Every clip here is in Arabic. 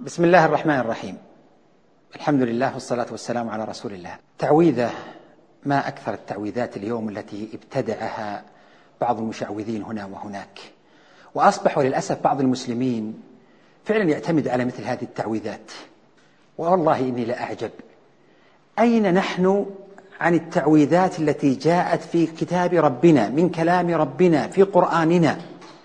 بسم الله الرحمن الرحيم. الحمد لله والصلاة والسلام على رسول الله. تعويذة، ما أكثر التعويذات اليوم التي ابتدعها بعض المشعوذين هنا وهناك، وأصبحوا للأسف بعض المسلمين فعلا يعتمد على مثل هذه التعويذات. والله إني لأعجب، أين نحن عن التعويذات التي جاءت في كتاب ربنا من كلام ربنا في قرآننا؟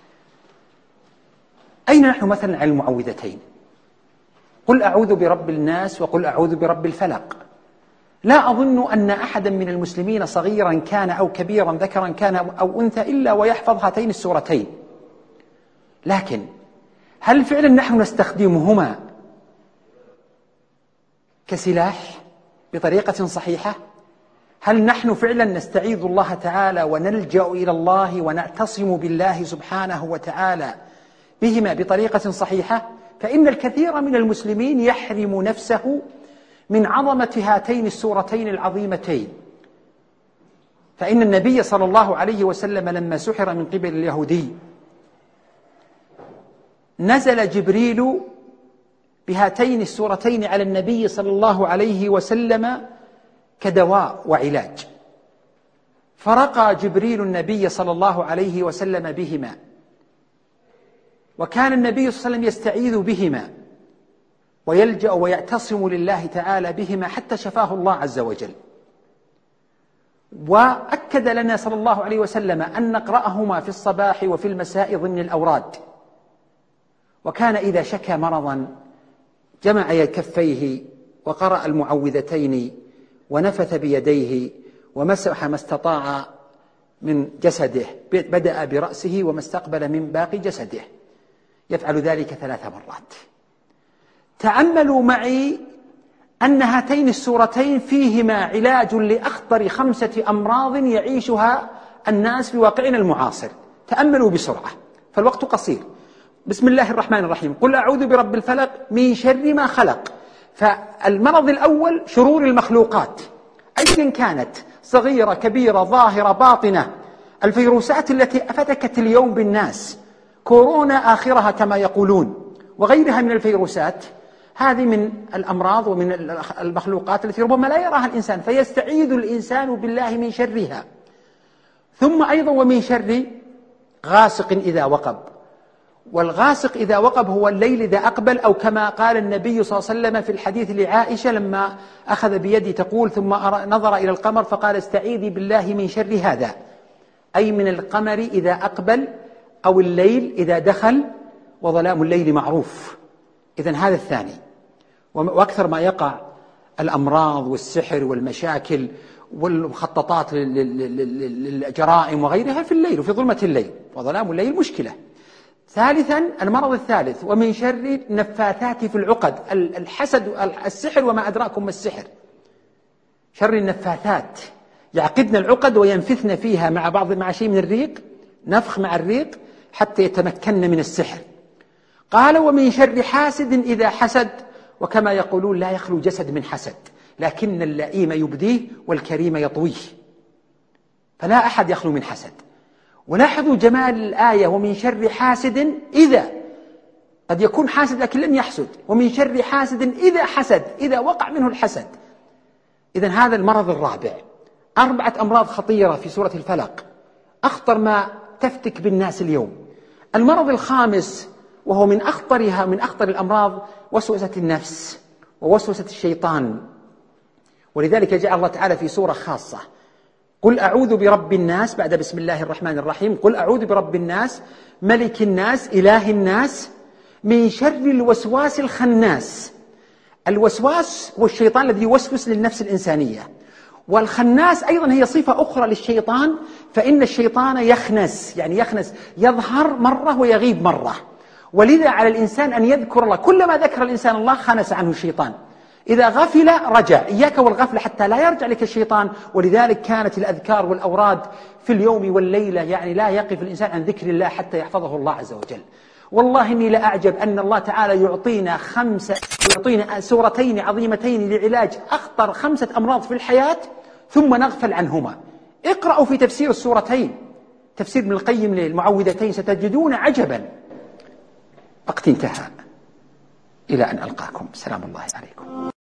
أين نحن مثلا عن المعوذتين؟ قل أعوذ برب الناس وقل أعوذ برب الفلق. لا أظن أن أحدا من المسلمين صغيرا كان أو كبيرا ذكرا كان أو أنثى إلا ويحفظ هاتين السورتين. لكن هل فعلا نحن نستخدمهما كسلاح بطريقة صحيحة؟ هل نحن فعلا نستعيذ الله تعالى ونلجأ إلى الله ونعتصم بالله سبحانه وتعالى بهما بطريقة صحيحة؟ فإن الكثير من المسلمين يحرم نفسه من عظمة هاتين السورتين العظيمتين. فإن النبي صلى الله عليه وسلم لما سحر من قبل اليهودي نزل جبريل بهاتين السورتين على النبي صلى الله عليه وسلم كدواء وعلاج، فرقى جبريل النبي صلى الله عليه وسلم بهما، وكان النبي صلى الله عليه وسلم يستعيذ بهما ويلجأ ويعتصم لله تعالى بهما حتى شفاه الله عز وجل. وأكد لنا صلى الله عليه وسلم أن نقرأهما في الصباح وفي المساء ضمن الأوراد. وكان إذا شكى مرضا جمع كفيه وقرأ المعوذتين ونفث بيديه ومسح ما استطاع من جسده، بدأ برأسه وما استقبل من باقي جسده، يفعل ذلك 3 مرات. تأملوا معي أن هاتين السورتين فيهما علاج لأخطر 5 أمراض يعيشها الناس في واقعنا المعاصر. تأملوا بسرعة فالوقت قصير. بسم الله الرحمن الرحيم. قل أعوذ برب الفلق من شر ما خلق. فالمرض الأول شرور المخلوقات أيا كانت، صغيرة كبيرة ظاهرة باطنة. الفيروسات التي أفتكت اليوم بالناس، كورونا آخرها كما يقولون، وغيرها من الفيروسات، هذه من الأمراض ومن المخلوقات التي ربما لا يراها الإنسان، فيستعيذ الإنسان بالله من شرها. ثم أيضا ومن شر غاسق إذا وقب. والغاسق إذا وقب هو الليل إذا أقبل، أو كما قال النبي صلى الله عليه وسلم في الحديث لعائشة لما أخذ بيدي تقول ثم نظر إلى القمر فقال استعيذي بالله من شر هذا، أي من القمر إذا أقبل أو الليل إذا دخل، وظلام الليل معروف. إذن هذا الثاني. وأكثر ما يقع الأمراض والسحر والمشاكل والمخططات للجرائم وغيرها في الليل وفي ظلمة الليل، وظلام الليل مشكلة. ثالثا المرض الثالث ومن شر نفاثات في العقد. الحسد، السحر وما أدراكم ما السحر. شر النفاثات، يعقدن العقد وينفثن فيها مع شيء من الريق، نفخ مع الريق حتى يتمكن من السحر. قال ومن شر حاسد إذا حسد. وكما يقولون لا يخلو جسد من حسد، لكن اللئيم يبديه والكريم يطويه، فلا أحد يخلو من حسد. ولاحظوا جمال الآية ومن شر حاسد إذا، قد يكون حاسد لكن لم يحسد، ومن شر حاسد إذا حسد، إذا وقع منه الحسد. إذن هذا المرض الرابع. 4 أمراض خطيرة في سورة الفلق، أخطر ما تفتك بالناس اليوم. المرض الخامس وهو من أخطر الأمراض وسوسة النفس ووسوسة الشيطان. ولذلك جعل الله تعالى في سورة خاصة قل أعوذ برب الناس بعد بسم الله الرحمن الرحيم. قل أعوذ برب الناس ملك الناس إله الناس من شر الوسواس الخناس. الوسواس هو الشيطان الذي يوسوس للنفس الإنسانية، والخناس أيضا هي صفة أخرى للشيطان، فإن الشيطان يخنس، يعني يخنس، يظهر مرة ويغيب مرة. ولذا على الإنسان أن يذكر الله، كلما ذكر الإنسان الله خنس عنه الشيطان، إذا غفل رجع. إياك والغفل حتى لا يرجع لك الشيطان. ولذلك كانت الأذكار والأوراد في اليوم والليلة، يعني لا يقف الإنسان عن ذكر الله حتى يحفظه الله عز وجل. والله إني لأعجب أن الله تعالى يعطينا سورتين عظيمتين لعلاج أخطر 5 أمراض في الحياة ثم نغفل عنهما. اقرأوا في تفسير السورتين، تفسير ابن القيم للمعوذتين، ستجدون عجبا. وقت انتهى. إلى أن ألقاكم، سلام الله عليكم.